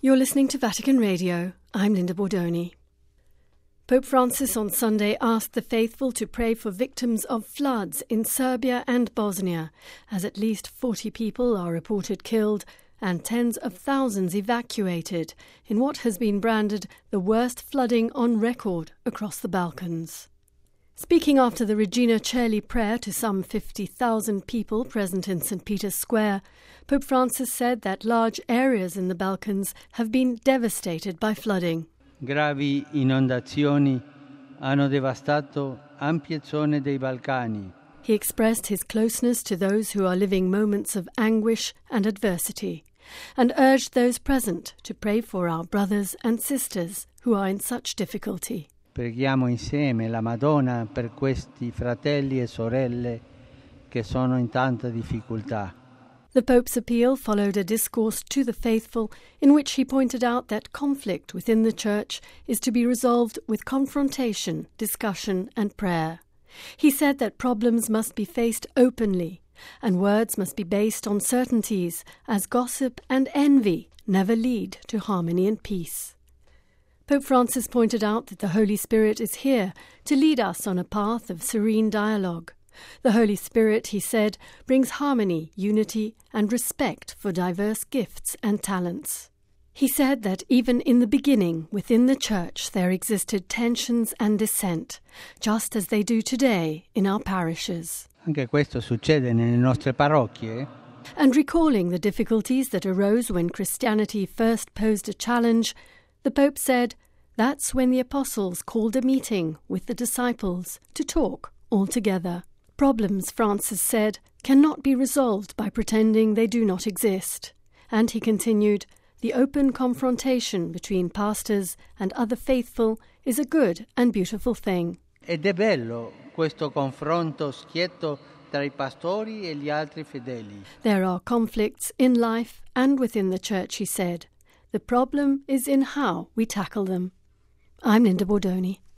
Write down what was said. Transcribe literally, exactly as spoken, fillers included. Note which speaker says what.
Speaker 1: You're listening to Vatican Radio. I'm Linda Bordoni. Pope Francis on Sunday asked the faithful to pray for victims of floods in Serbia and Bosnia, as at least forty people are reported killed and tens of thousands evacuated in what has been branded the worst flooding on record across the Balkans. Speaking after the Regina Coeli prayer to some fifty thousand people present in Saint Peter's Square, Pope Francis said that large areas in the Balkans have been devastated by flooding.
Speaker 2: Gravi inondazioni hanno devastato ampie zone dei Balcani.
Speaker 1: He expressed his closeness to those who are living moments of anguish and adversity, and urged those present to pray for our brothers and sisters who are in such difficulty.
Speaker 2: Preghiamo insieme la Madonna per questi fratelli e sorelle che sono in tanta difficoltà.
Speaker 1: The Pope's appeal followed a discourse to the faithful in which he pointed out that conflict within the Church is to be resolved with confrontation, discussion and prayer. He said that problems must be faced openly and words must be based on certainties, as gossip and envy never lead to harmony and peace. Pope Francis pointed out that the Holy Spirit is here to lead us on a path of serene dialogue. The Holy Spirit, he said, brings harmony, unity, and respect for diverse gifts and talents. He said that even in the beginning, within the Church, there existed tensions and dissent, just as they do today in our parishes.
Speaker 2: Anche questo succede nelle nostre parrocchie.
Speaker 1: And recalling the difficulties that arose when Christianity first posed a challenge, the Pope said, that's when the apostles called a meeting with the disciples to talk all together. Problems, Francis said, cannot be resolved by pretending they do not exist. And he continued, the open confrontation between pastors and other faithful is a good and beautiful thing.
Speaker 2: Ed è bello questo confronto schietto tra i pastori e gli altri fedeli.
Speaker 1: There are conflicts in life and within the Church, he said. The problem is in how we tackle them. I'm Linda Bordoni.